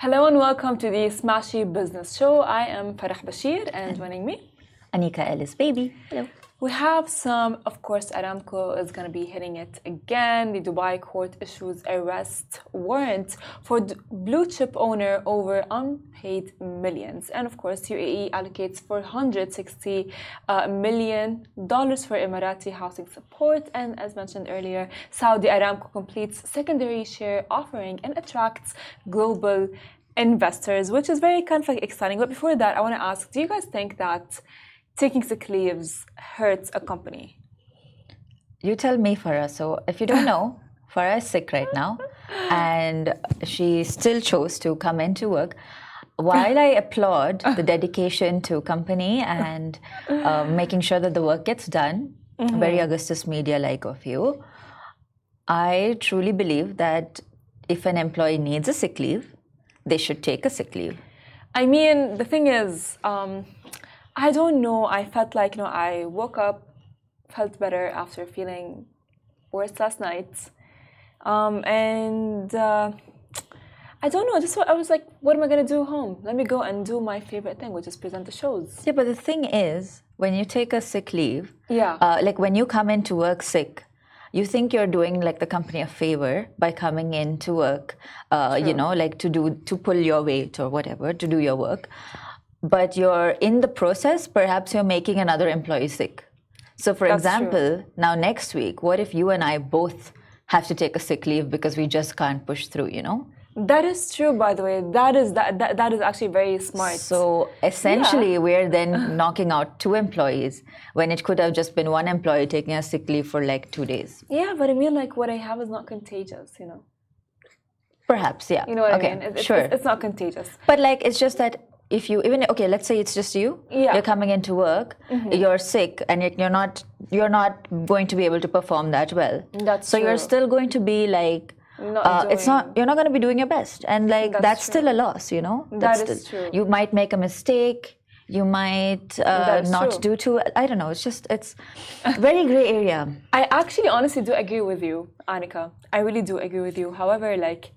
Hello and welcome to the Smashy Business Show. I am Farah Bashir and joining me, Anika Ellis Baby. Hello. we have some, of course, Aramco is going to be hitting it again. The Dubai court issues arrest warrant for blue chip owner over unpaid millions. And of course, UAE allocates $460 million for Emirati housing support. And as mentioned earlier, Saudi Aramco completes secondary share offering and attracts global investors, which is very kind of like exciting. But before that, I want to ask, do you guys think that taking sick leaves hurts a company? You tell me, Farah. So, if you don't know, Farah is sick right now, and she still chose to come into work. While I applaud the dedication to company and making sure that the work gets done, very Augustus Media-like of you, I truly believe that if an employee needs a sick leave, they should take a sick leave. I mean, the thing is, I don't know. I felt like, I woke up, felt better after feeling worse last night. I don't know. I was like, what am I going to do home? Let me go and do my favorite thing, which is present the shows. Yeah, but the thing is, when you take a sick leave, Yeah. like when you come into work sick, you think you're doing like the company a favor by coming into work, like to pull your weight or whatever, to do your work. But you're in the process, perhaps you're making another employee sick. So for example, now next week, what if you and I both have to take a sick leave because we just can't push through, That is true, by the way. That is actually very smart. So essentially, we're then knocking out 2 employees when it could have just been 1 employee taking a sick leave for like 2 days. Yeah, but I mean, like, what I have is not contagious, Perhaps, yeah. You know what okay, I mean? Sure. It's not contagious. But like, it's just that if you let's say it's just you. Yeah. You're coming into work, you're sick, and you're not going to be able to perform that well. That's so true. You're still going to be like. You're not going to be doing your best, and like that's still a loss, That is true. You might make a mistake, you might not do too. I don't know. It's very gray area. I actually honestly do agree with you, Anika. I really do agree with you. However, like,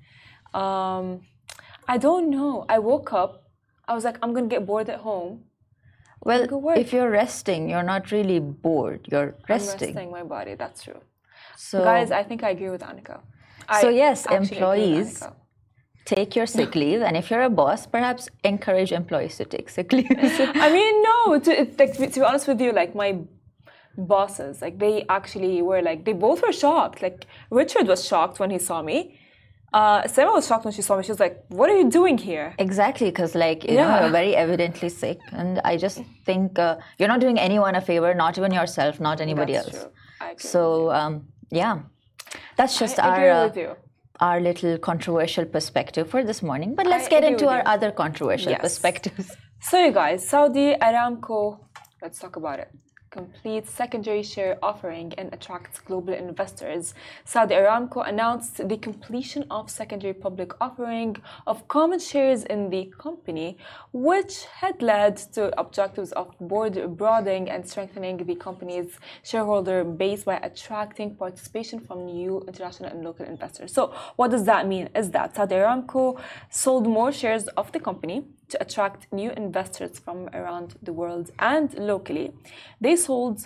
I don't know. I woke up, I was like, I'm gonna get bored at home. Well, if you're resting, you're not really bored. You're resting. I'm resting my body. That's true. So, guys, I think I agree with Anika. So yes, employees, take your sick leave, and if you're a boss, perhaps encourage employees to take sick leave. I mean, no. To be honest with you, like my bosses, like they actually were like, they both were shocked. Like Richard was shocked when he saw me. Sarah was shocked when she saw me. She was like, "What are you doing here?" Exactly, because like you're very evidently sick, and I just think you're not doing anyone a favor, not even yourself, not anybody else. True. I agree. So yeah. That's just our little controversial perspective for this morning. But let's get into our other controversial perspectives. So you guys, Saudi Aramco, let's talk about it. Completes secondary share offering and attracts global investors. Saudi Aramco announced the completion of secondary public offering of common shares in the company, which had led to objectives of board broadening and strengthening the company's shareholder base by attracting participation from new international and local investors. So what does that mean? Is that Saudi Aramco sold more shares of the company to attract new investors from around the world and locally. They sold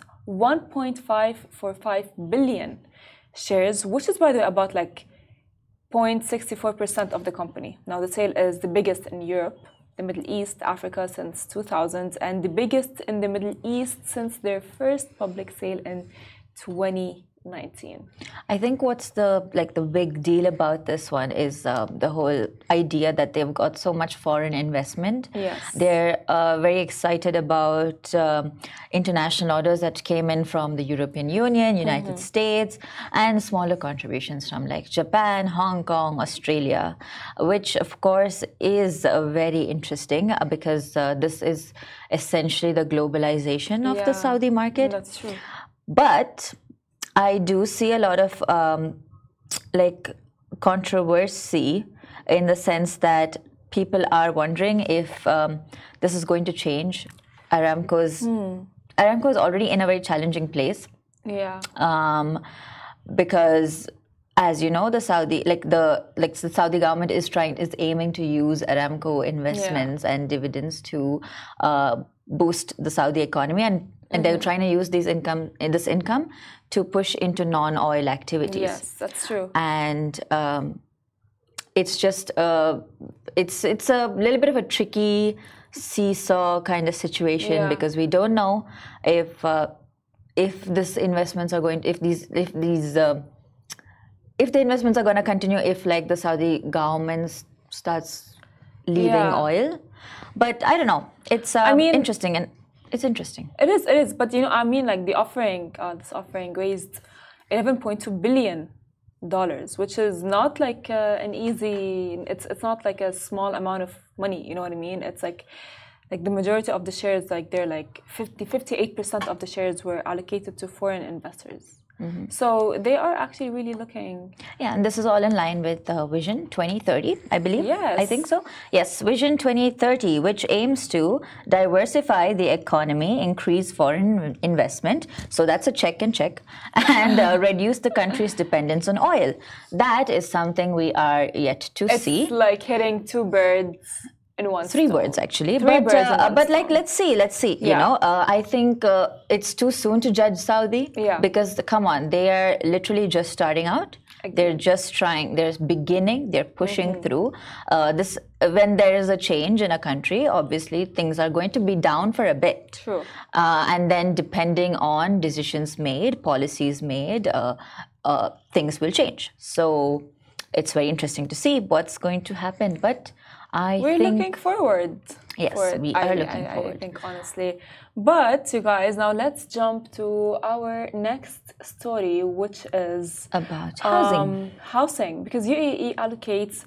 1.545 billion shares, which is, by the way, about like 0.64% of the company. Now, the sale is the biggest in Europe, the Middle East, Africa since 2000, and the biggest in the Middle East since their first public sale in 2019. I think what's the big deal about this one is the whole idea that they've got so much foreign investment. Yes. They're very excited about international orders that came in from the European Union, United States, and smaller contributions from like Japan, Hong Kong, Australia, which of course is very interesting because this is essentially the globalization of the Saudi market. That's true. But I do see a lot of controversy in the sense that people are wondering if this is going to change. Aramco is already in a very challenging place. Yeah. Because as you know, the Saudi government is aiming to use Aramco investments and dividends to boost the Saudi economy, and they're trying to use this income to push into non-oil activities. Yes, that's true. And it's just it's a little bit of a tricky seesaw kind of situation because we don't know if these investments are going if the investments are going to continue if like the Saudi government starts leaving oil. But I don't know. It's interesting, and it's interesting. It is. But like the offering, this offering raised $11.2 billion, which is not like an easy. It's not like a small amount of money. You know what I mean? It's like the majority of the shares, like they're like 58% of the shares were allocated to foreign investors. Mm-hmm. So they are actually really looking. Yeah, and this is all in line with Vision 2030, I believe. Yes. I think so. Yes, Vision 2030, which aims to diversify the economy, increase foreign investment. So that's a check, and reduce the country's dependence on oil. That is something we are yet to see. It's like hitting two birds in one stone. 3 birds actually. But like let's see. I think it's too soon to judge Saudi because come on, they are literally just starting out. They're just trying. They're beginning. They're pushing through. This when there is a change in a country, obviously things are going to be down for a bit. True. And then depending on decisions made, policies made, things will change. So it's very interesting to see what's going to happen. But we're looking forward. Yes, we are looking forward. I think honestly. But you guys, now let's jump to our next story, which is about housing. Housing, because UAE allocates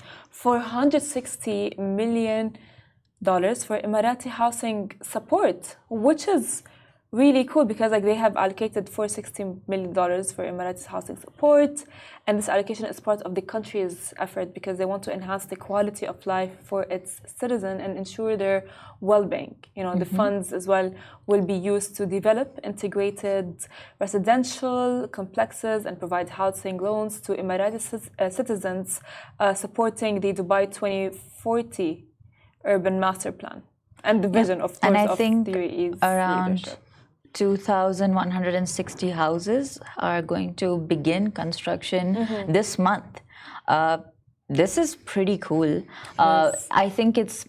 $460 million for Emirati housing support, which is really cool because like they have allocated $460 million for Emiratis housing support, and this allocation is part of the country's effort because they want to enhance the quality of life for its citizens and ensure their well-being. The funds as well will be used to develop integrated residential complexes and provide housing loans to Emirati citizens, supporting the Dubai 2040 urban master plan and the vision of the UAE's around leadership. 2,160 houses are going to begin construction this month. This is pretty cool. Yes. I think it's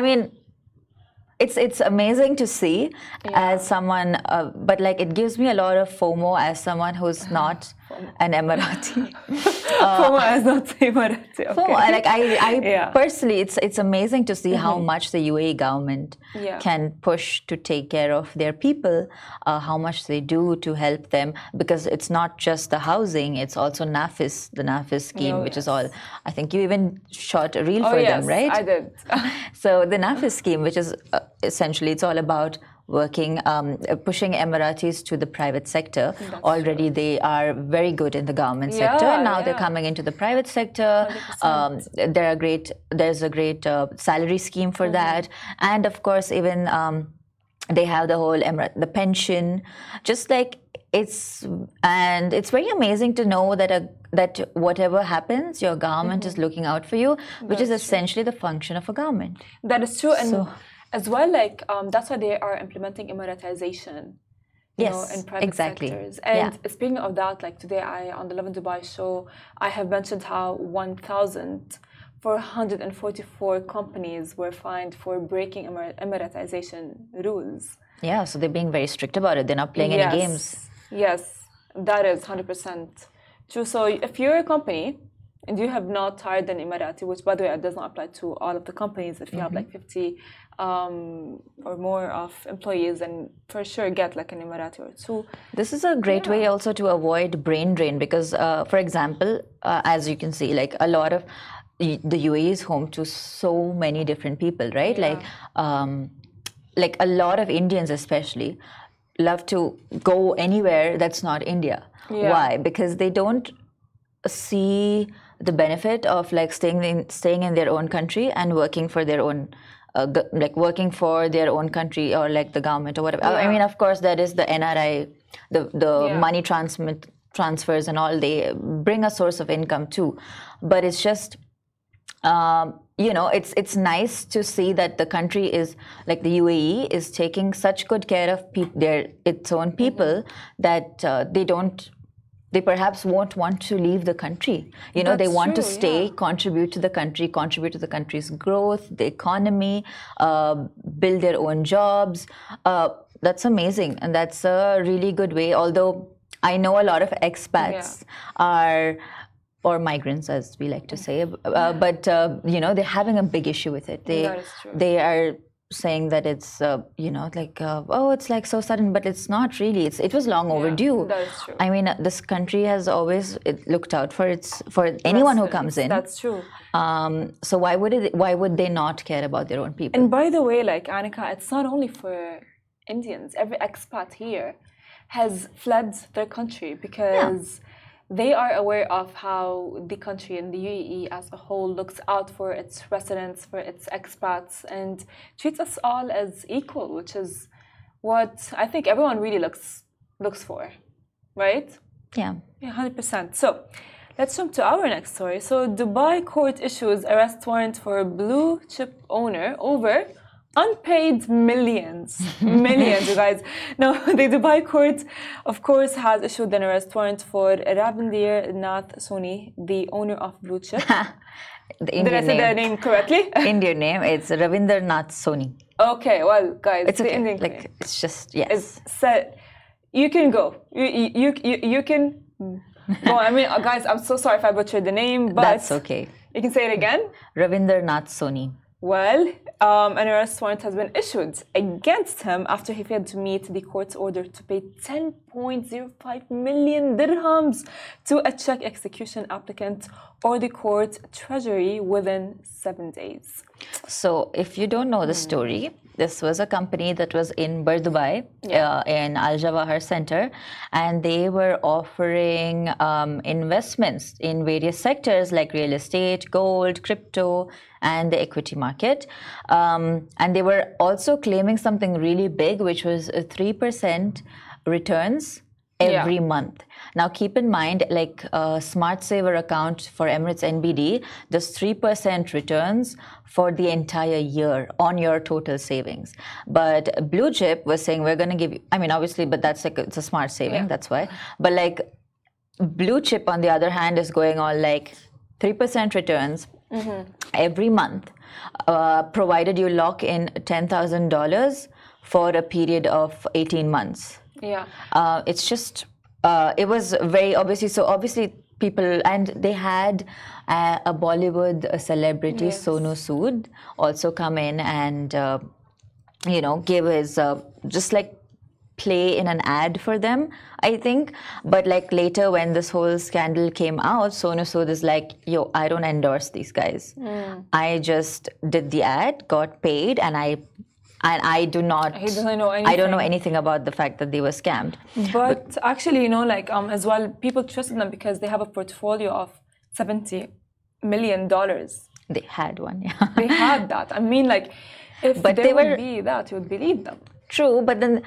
amazing to see as someone, but like it gives me a lot of FOMO as someone who's not an Emirati. FOMO as not Emirati. Okay. FOMO, like I personally, it's amazing to see how much the UAE government can push to take care of their people, how much they do to help them, because it's not just the housing, it's also NAFIS, the NAFIS scheme, which is all. I think you even shot a reel for them, right? I did. So the NAFIS scheme, which is essentially, it's all about working, pushing Emiratis to the private sector. That's already true. They are very good in the government sector, and now they're coming into the private sector. There's a great salary scheme for that, and of course even they have the whole the pension. Just like it's very amazing to know that whatever happens, your government is looking out for you, which is essentially the function of a government. That is true, and as well, like that's why they are implementing Emiratization, in private sectors. And speaking of that, like today, on the Lovin Dubai show, I have mentioned how 1,444 companies were fined for breaking Emiratization rules. Yeah, so they're being very strict about it. They're not playing any games. Yes, that is 100% true. So if you're a company and you have not hired an Emirati, which by the way, it does not apply to all of the companies. If you have like 50 or more of employees, then for sure get like an Emirati or two. This is a great way also to avoid brain drain because, for example, as you can see, like a lot of the UAE is home to so many different people, right? Like a lot of Indians especially love to go anywhere that's not India. Why? Because they don't see the benefit of like staying in their own country and working for their own country or like the government or whatever. I mean, of course, that is the NRI, the money transfers and all, they bring a source of income too. But it's just, it's nice to see that the country is, like the UAE, is taking such good care of its own people that they perhaps won't want to leave the country. They want to stay, contribute to the country, contribute to the country's growth, the economy, build their own jobs. That's amazing, and that's a really good way. Although I know a lot of expats are, or migrants, as we like to say, but they're having a big issue with it. They are saying that it's it's like so sudden, but it's not really. It was long overdue. That is true. I mean, this country has always looked out for anyone who comes in. That's true. So why would they not care about their own people? And by the way, like Anika, it's not only for Indians. Every expat here has fled their country because they are aware of how the country and the UAE as a whole looks out for its residents, for its expats, and treats us all as equal, which is what I think everyone really looks for, right? Yeah. 100%. So let's jump to our next story. So Dubai court issues arrest warrant for blue chip owner over unpaid millions, you guys. Now, the Dubai court, of course, has issued an arrest warrant for Ravinder Nath Soni, the owner of Blue Chip. Did I say the name correctly? Indian name. It's Ravinder Nath Soni. Okay, well, guys, it's the okay. Indian name. It's just yes. You can go. You can go. I mean, guys, I'm so sorry if I butchered the name, but that's okay. You can say it again. Ravinder Nath Soni. Well, an arrest warrant has been issued against him after he failed to meet the court's order to pay 10.05 million dirhams to a check execution applicant or the court treasury within 7 days. So, if you don't know the story, this was a company that was in Dubai, in Al Jawahar Center, and they were offering investments in various sectors like real estate, gold, crypto, and the equity market. And they were also claiming something really big, which was 3% returns every month. Now, keep in mind, like a Smart Saver account for Emirates NBD does 3% returns for the entire year on your total savings. But Blue Chip was saying, we're going to give you, I mean, obviously, but that's like, it's a smart saving, that's why. But like Blue Chip, on the other hand, is going on like 3% returns every month, provided you lock in $10,000 for a period of 18 months. Yeah. It's just, it was very obviously people, and they had a Bollywood celebrity, Sonu Sood, also come in and, give his, just like play in an ad for them, I think. But like later when this whole scandal came out, Sonu Sood is like, yo, I don't endorse these guys. I just did the ad, got paid, and I do not. He doesn't know anything. I don't know anything about the fact that they were scammed. But actually, as well, people trusted them because they have a portfolio of $70 million. They had one, They had that. I mean, like, if they would be that, you would believe them. True, but then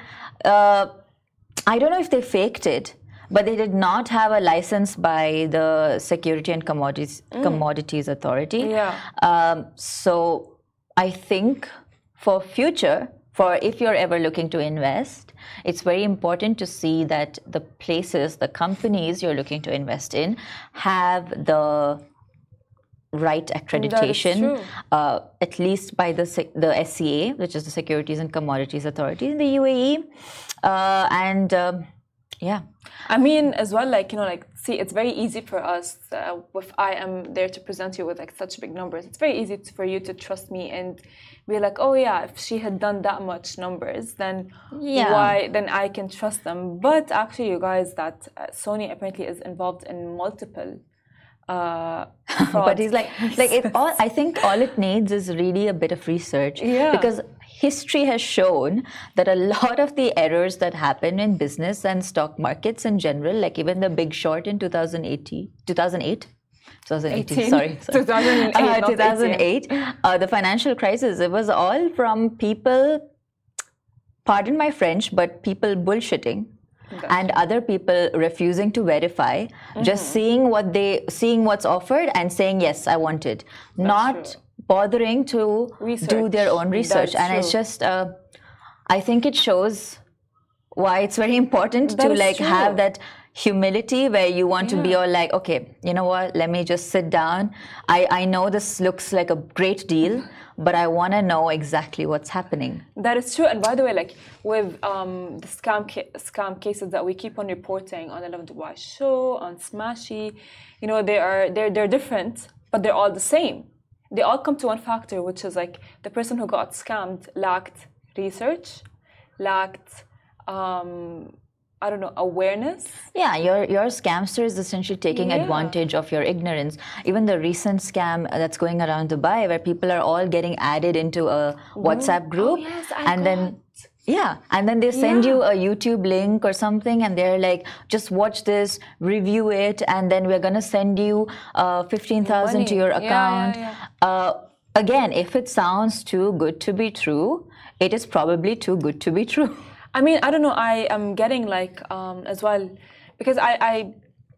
I don't know if they faked it, but they did not have a license by the Security and Commodities Authority. Yeah. So I think for future, if you're ever looking to invest, it's very important to see that the places, the companies you're looking to invest in have the right accreditation, at least by the SCA, which is the Securities and Commodities Authority in the UAE. I mean, as well, see, it's very easy for us, if I am there to present you with like such big numbers, it's very easy for you to trust me and be like, oh yeah, if she had done that much numbers, then then I can trust them. But actually, you guys, that Sony apparently is involved in multiple but he's like I think all it needs is really a bit of research, because history has shown that a lot of the errors that happen in business and stock markets in general, like even the Big Short in 2018, sorry. 2008, the financial crisis, it was all from people, pardon my French, but people bullshitting and other people refusing to verify, just seeing what's offered and saying yes, I want it, not true. bothering to do their own research. That's And it's true. just I think it shows why it's very important That to is like true. have that humility where you want to be Yeah. all like, okay, you know what, let me just sit down. I know this looks like a great deal, but I want to know exactly what's happening. That is true. And by the way, like with the scam cases that we keep on reporting on the Love Dubai show, on Smashy, you know, they're different, but they're all the same. They all come to one factor, which is like the person who got scammed lacked research, lacked I don't know, awareness. Yeah, your scamster is essentially taking Yeah. advantage of your ignorance. Even the recent scam that's going around Dubai, where people are all getting added into a WhatsApp group, Oh, yes, I and then got. and then they send Yeah. you a YouTube link or something, and they're like, just watch this, review it, and then we're gonna send you 15,000 to Money. your Yeah, yeah, account. yeah. Again, if it sounds too good to be true, it is probably too good to be true. I mean, I don't know. I am getting like as well because I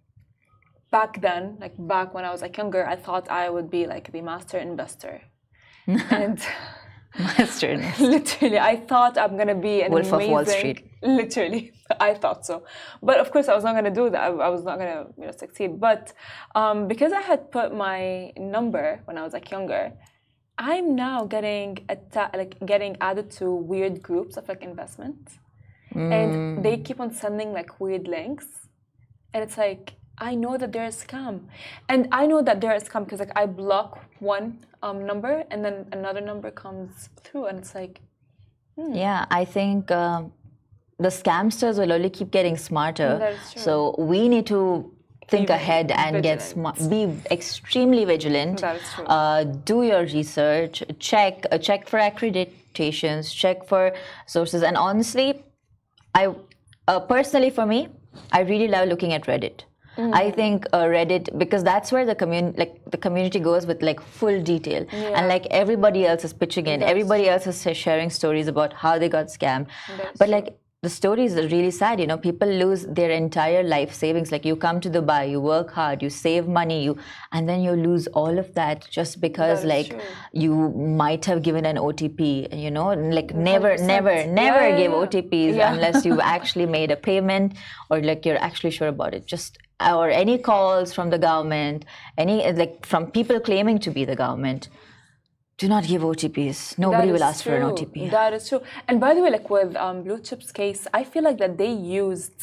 back then, like back when I was like younger, I thought I would be like the master investor, and Masterness. literally, I thought I'm gonna be an Wolf of amazing. Wall Street. Literally, I thought so, but of course, I was not gonna do that. I was not gonna, succeed. But because I had put my number when I was like younger, I'm now getting getting added to weird groups of like investment, and they keep on sending like weird links, and it's like I know that they're a scam, and I know that they're a scam because like I block one number and then another number comes through, and it's like Yeah, I think the scamsters will only keep getting smarter. That is true. So we need to think Be ahead and get vigilant. smart. Be extremely vigilant. That is true. Do your research. Check for accreditations. Check for sources. And honestly, I personally for me, I really love looking at Reddit. I think Reddit, because that's where the community goes with like full detail, and like everybody else is pitching in, everybody else is sharing stories about how they got scammed. But like the stories are really sad. You know, people lose their entire life savings. Like you come to Dubai, you work hard, you save money, and then you lose all of that just because That is like true. you might have given an OTP. You know, like never 100%. never give Yeah. OTPs Yeah. unless you've actually made a payment or like you're actually sure about it. Just or any calls from the government, any like from people claiming to be the government. Do not give OTPs. Nobody That will is ask for an true. OTP. That is true. And by the way, like with Blue Chip's case, I feel like that they used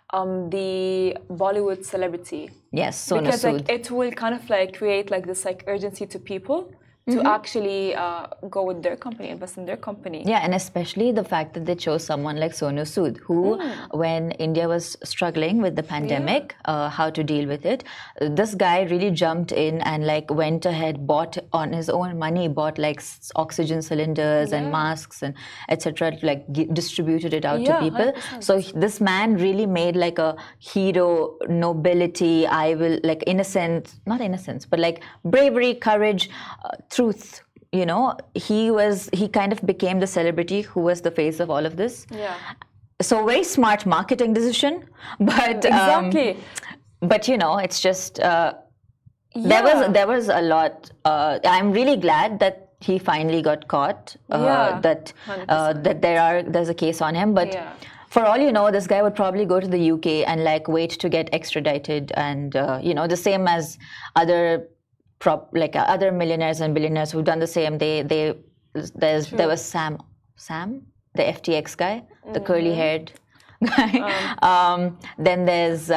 the Bollywood celebrity Yes, Sonu because Sood. like it will kind of like create like this like urgency to people to actually go with their company, invest in their company. Yeah, and especially the fact that they chose someone like Sonu Sood, who, when India was struggling with the pandemic, how to deal with it, this guy really jumped in and like went ahead, bought on his own money, bought like oxygen cylinders and masks and etc. Like distributed it out to Yeah, people. 100%. So this man really made like a hero, nobility, I will like innocence, not innocence, but like bravery, courage, truth. You know, he kind of became the celebrity who was the face of all of this. Yeah. So very smart marketing decision, but Exactly. but you know, it's just Yeah. there was a lot. I'm really glad that he finally got caught. Yeah, That 100%. that there's a case on him, but. Yeah. For all you know, this guy would probably go to the UK and like wait to get extradited, and you know, the same as other other millionaires and billionaires who've done the same. There was Sam, the FTX guy, the curly-haired guy. Then there's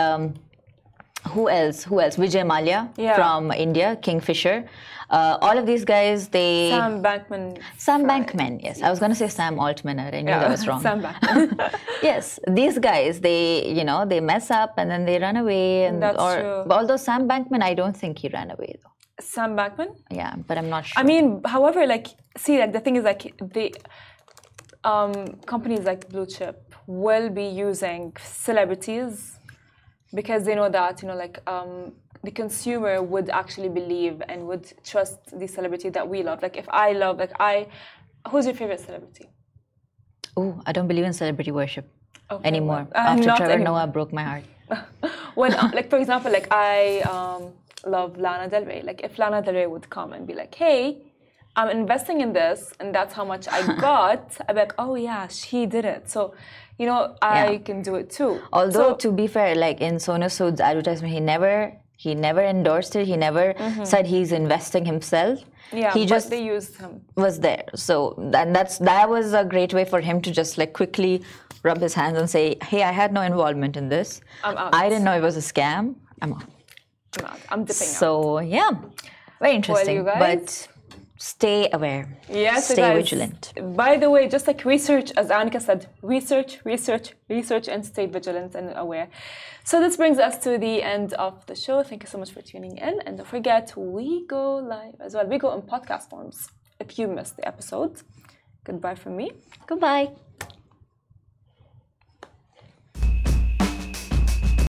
who else? Vijay Mallya Yeah. from India, Kingfisher. All of these guys, they Sam Bankman. Sam Bankman, yes. I was going to say Sam Altman. I knew that was wrong. Sam Bankman. Yes, these guys, they mess up and then they run away. And That's true. Although Sam Bankman, I don't think he ran away though. Sam Bankman. Yeah, but I'm not sure. I mean, however, like, see, like the thing is, like, the companies like Blue Chip will be using celebrities because they know that, you know, like, the consumer would actually believe and would trust the celebrity that we love. Like, if I love, like, who's your favorite celebrity? Oh, I don't believe in celebrity worship. Okay, anymore well, after not Trevor anymore. Noah broke my heart. When, like, for example, like I love Lana Del Rey. Like, if Lana Del Rey would come and be like, "Hey, I'm investing in this, and that's how much I got," I'd be like, "Oh yeah, she did it." So, you know, I Yeah. can do it too. Although So, to be fair, like in Sonu Sood's advertisement, he never endorsed it. He never said he's investing himself. yeah, He but just they used him. was there. So that was a great way for him to just like quickly rub his hands and say, "Hey, I had no involvement in this. I'm out. I didn't know it was a scam. I'm out." I'm out. I'm dipping out. So yeah, very interesting. you guys- But stay aware. Yes, stay guys. vigilant. By the way, just like research, as Annika said, research, and stay vigilant and aware. So this brings us to the end of the show. Thank you so much for tuning in. And don't forget, we go live as well. We go in podcast forms if you missed the episode. Goodbye from me. Goodbye.